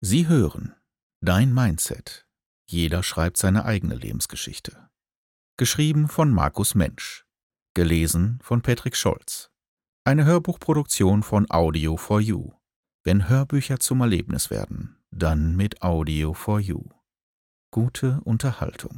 Sie hören Dein Mindset. Jeder schreibt seine eigene Lebensgeschichte. Geschrieben von Markus Mensch. Gelesen von Patrick Scholz. Eine Hörbuchproduktion von Audio4U. Wenn Hörbücher zum Erlebnis werden, dann mit Audio4U. Gute Unterhaltung.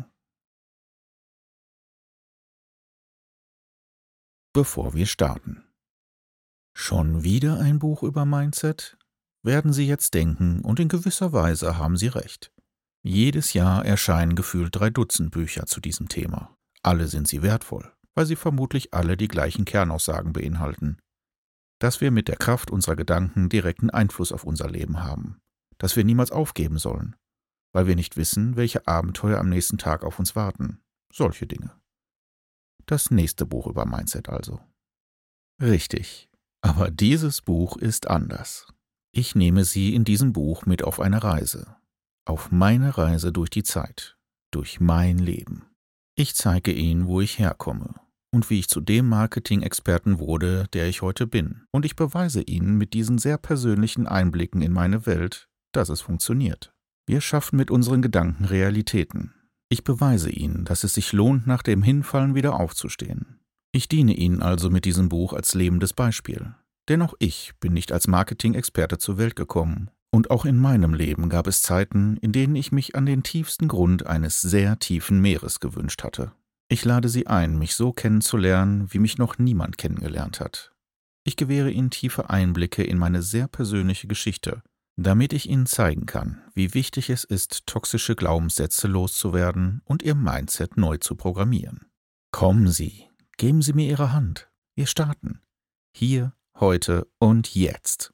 Bevor wir starten. Schon wieder ein Buch über Mindset? Werden Sie jetzt denken, und in gewisser Weise haben Sie recht. Jedes Jahr erscheinen gefühlt 3 Dutzend Bücher zu diesem Thema. Alle sind sie wertvoll, weil sie vermutlich alle die gleichen Kernaussagen beinhalten. Dass wir mit der Kraft unserer Gedanken direkten Einfluss auf unser Leben haben. Dass wir niemals aufgeben sollen, weil wir nicht wissen, welche Abenteuer am nächsten Tag auf uns warten. Solche Dinge. Das nächste Buch über Mindset also. Richtig, aber dieses Buch ist anders. Ich nehme Sie in diesem Buch mit auf eine Reise. Auf meine Reise durch die Zeit, durch mein Leben. Ich zeige Ihnen, wo ich herkomme und wie ich zu dem Marketing-Experten wurde, der ich heute bin. Und ich beweise Ihnen mit diesen sehr persönlichen Einblicken in meine Welt, dass es funktioniert. Wir schaffen mit unseren Gedanken Realitäten. Ich beweise Ihnen, dass es sich lohnt, nach dem Hinfallen wieder aufzustehen. Ich diene Ihnen also mit diesem Buch als lebendes Beispiel. Denn auch ich bin nicht als Marketing-Experte zur Welt gekommen. Und auch in meinem Leben gab es Zeiten, in denen ich mich an den tiefsten Grund eines sehr tiefen Meeres gewünscht hatte. Ich lade Sie ein, mich so kennenzulernen, wie mich noch niemand kennengelernt hat. Ich gewähre Ihnen tiefe Einblicke in meine sehr persönliche Geschichte, damit ich Ihnen zeigen kann, wie wichtig es ist, toxische Glaubenssätze loszuwerden und Ihr Mindset neu zu programmieren. Kommen Sie, geben Sie mir Ihre Hand. Wir starten. Hier, heute und jetzt.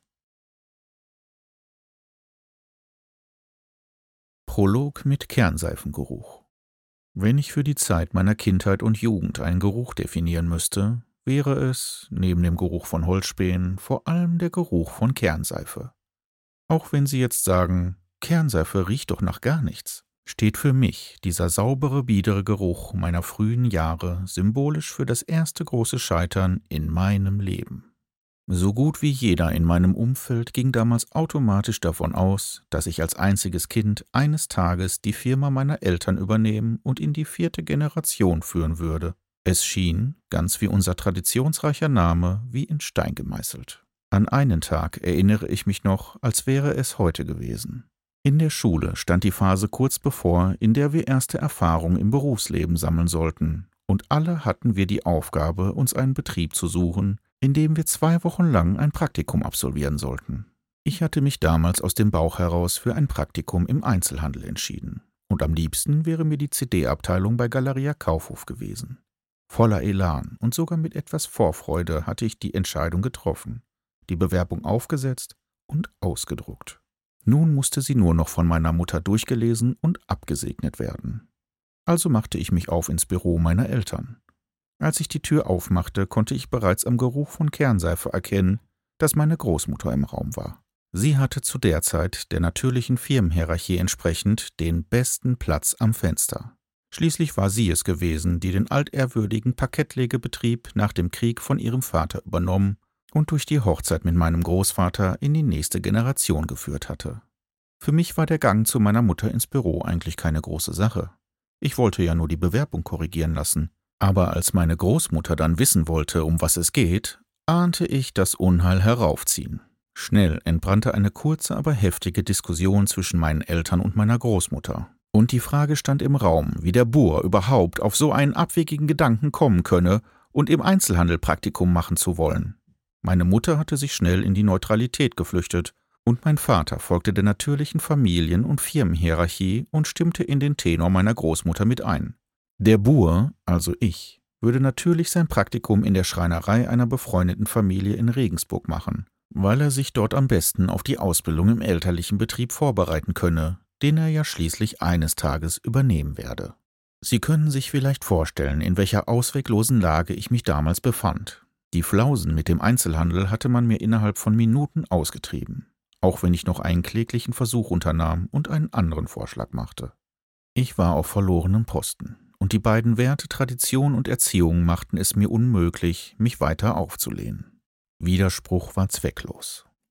Prolog mit Kernseifengeruch. Wenn ich für die Zeit meiner Kindheit und Jugend einen Geruch definieren müsste, wäre es, neben dem Geruch von Holzspänen, vor allem der Geruch von Kernseife. Auch wenn Sie jetzt sagen, Kernseife riecht doch nach gar nichts, steht für mich dieser saubere, biedere Geruch meiner frühen Jahre symbolisch für das erste große Scheitern in meinem Leben. So gut wie jeder in meinem Umfeld ging damals automatisch davon aus, dass ich als einziges Kind eines Tages die Firma meiner Eltern übernehmen und in die 4. Generation führen würde. Es schien, ganz wie unser traditionsreicher Name, wie in Stein gemeißelt. An einen Tag erinnere ich mich noch, als wäre es heute gewesen. In der Schule stand die Phase kurz bevor, in der wir erste Erfahrungen im Berufsleben sammeln sollten, und alle hatten wir die Aufgabe, uns einen Betrieb zu suchen, in dem wir 2 Wochen lang ein Praktikum absolvieren sollten. Ich hatte mich damals aus dem Bauch heraus für ein Praktikum im Einzelhandel entschieden. Und am liebsten wäre mir die CD-Abteilung bei Galeria Kaufhof gewesen. Voller Elan und sogar mit etwas Vorfreude hatte ich die Entscheidung getroffen, die Bewerbung aufgesetzt und ausgedruckt. Nun musste sie nur noch von meiner Mutter durchgelesen und abgesegnet werden. Also machte ich mich auf ins Büro meiner Eltern. Als ich die Tür aufmachte, konnte ich bereits am Geruch von Kernseife erkennen, dass meine Großmutter im Raum war. Sie hatte zu der Zeit der natürlichen Firmenhierarchie entsprechend den besten Platz am Fenster. Schließlich war sie es gewesen, die den altehrwürdigen Parkettlegebetrieb nach dem Krieg von ihrem Vater übernommen und durch die Hochzeit mit meinem Großvater in die nächste Generation geführt hatte. Für mich war der Gang zu meiner Mutter ins Büro eigentlich keine große Sache. Ich wollte ja nur die Bewerbung korrigieren lassen. Aber als meine Großmutter dann wissen wollte, um was es geht, ahnte ich das Unheil heraufziehen. Schnell entbrannte eine kurze, aber heftige Diskussion zwischen meinen Eltern und meiner Großmutter. Und die Frage stand im Raum, wie der Bur überhaupt auf so einen abwegigen Gedanken kommen könne und im Einzelhandel Praktikum machen zu wollen. Meine Mutter hatte sich schnell in die Neutralität geflüchtet und mein Vater folgte der natürlichen Familien- und Firmenhierarchie und stimmte in den Tenor meiner Großmutter mit ein. Der Bur, also ich, würde natürlich sein Praktikum in der Schreinerei einer befreundeten Familie in Regensburg machen, weil er sich dort am besten auf die Ausbildung im elterlichen Betrieb vorbereiten könne, den er ja schließlich eines Tages übernehmen werde. Sie können sich vielleicht vorstellen, in welcher ausweglosen Lage ich mich damals befand. Die Flausen mit dem Einzelhandel hatte man mir innerhalb von Minuten ausgetrieben, auch wenn ich noch einen kläglichen Versuch unternahm und einen anderen Vorschlag machte. Ich war auf verlorenem Posten. Und die beiden Werte Tradition und Erziehung machten es mir unmöglich, mich weiter aufzulehnen. Widerspruch war zwecklos.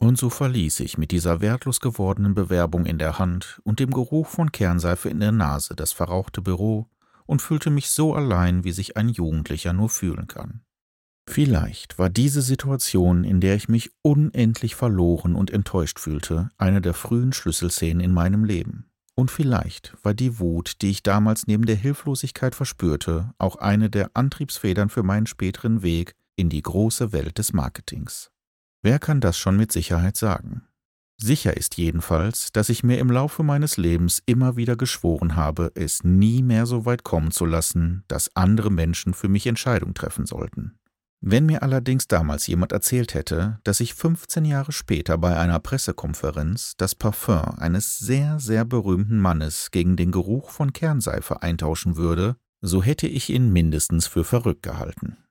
Und so verließ ich mit dieser wertlos gewordenen Bewerbung in der Hand und dem Geruch von Kernseife in der Nase das verrauchte Büro und fühlte mich so allein, wie sich ein Jugendlicher nur fühlen kann. Vielleicht war diese Situation, in der ich mich unendlich verloren und enttäuscht fühlte, eine der frühen Schlüsselszenen in meinem Leben. Und vielleicht war die Wut, die ich damals neben der Hilflosigkeit verspürte, auch eine der Antriebsfedern für meinen späteren Weg in die große Welt des Marketings. Wer kann das schon mit Sicherheit sagen? Sicher ist jedenfalls, dass ich mir im Laufe meines Lebens immer wieder geschworen habe, es nie mehr so weit kommen zu lassen, dass andere Menschen für mich Entscheidungen treffen sollten. Wenn mir allerdings damals jemand erzählt hätte, dass ich 15 Jahre später bei einer Pressekonferenz das Parfum eines sehr, sehr berühmten Mannes gegen den Geruch von Kernseife eintauschen würde, so hätte ich ihn mindestens für verrückt gehalten.